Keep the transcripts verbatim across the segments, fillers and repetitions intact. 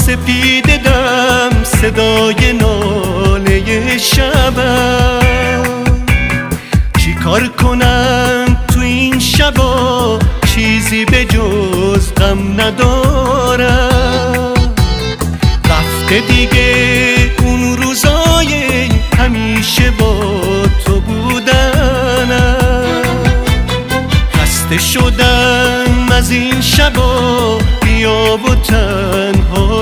سپیده دم صدای ناله شبم. چی کار کنم تو این شبا چیزی به جز غم ندارم. رفته دیگه اون روزای همیشه با تو بودنم. خسته شدم از این شبا بیا و تنها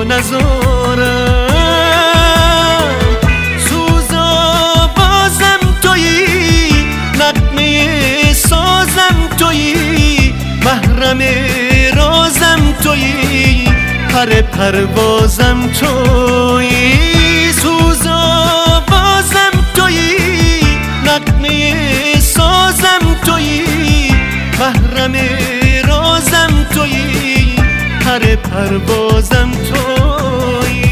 نذارم. سوزا بازم تویی، نغمه سازم تویی، محرم رازم تویی، پر پروازم تویی. سوزا بازم تویی، نغمه سازم تویی، محرم رازم تویی، پر پروازم تویی.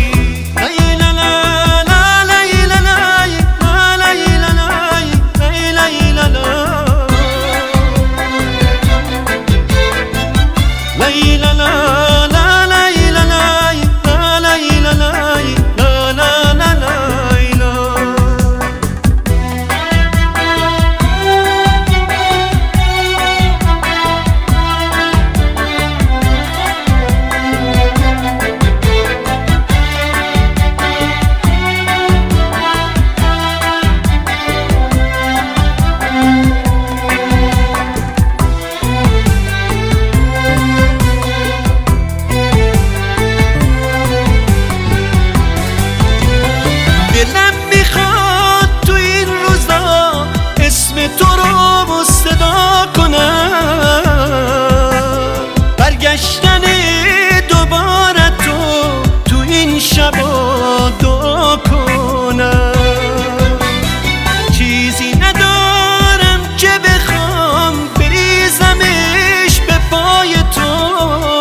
دلم میخواد تو این روزا اسم تو رو صدا کنم. برگشتن دوباره تو تو این شبا دعا کنم. چیزی ندارم که بخوام بریزمش به پای تو،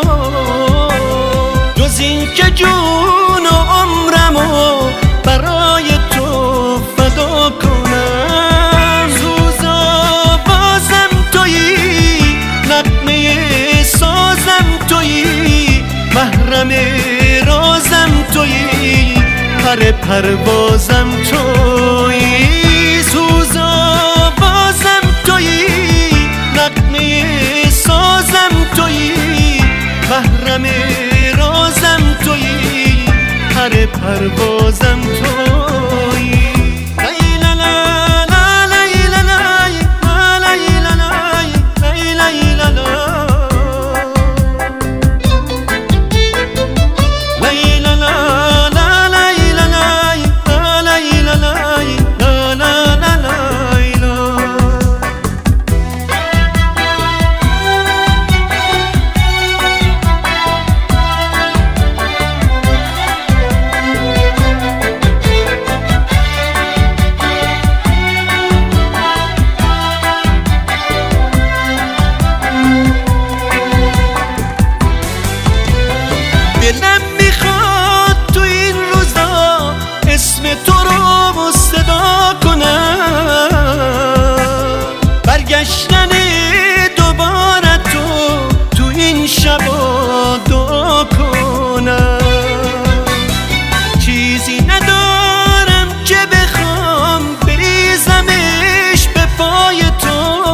جز این که جون و عمرمو برای تو فدا کنم. سوزا بازم تویی، نغمه سازم تویی، محرم رازم تویی، پر پروازم تویی. سوزا بازم تویی، نغمه سازم تویی، محرم رازم تویی، پر پروازم تویی. دلم میخواد تو این روزا اسم تو رو صدا کنم. برگشتن دوباره تو تو این شبا دعا کنم. چیزی ندارم که بخوام بریزمش به پای تو،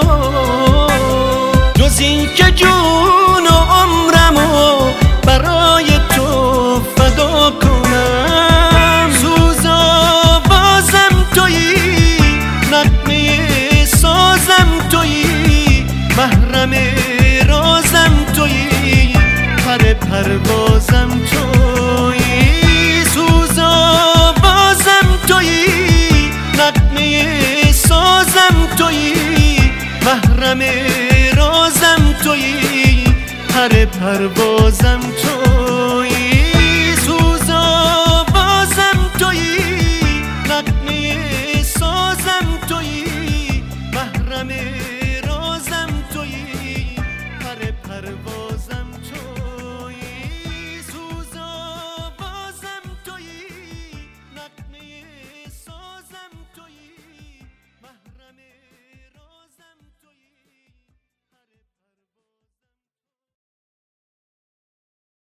جز این که جون و عمرمو برای تو فدا کنم. سوزا بازم تویی، نغمه سازم تویی، محرم رازم تویی، پر پروازم تویی. سوزا بازم تویی، نغمه سازم تویی، محرم رازم تویی، پر پروازم تویی.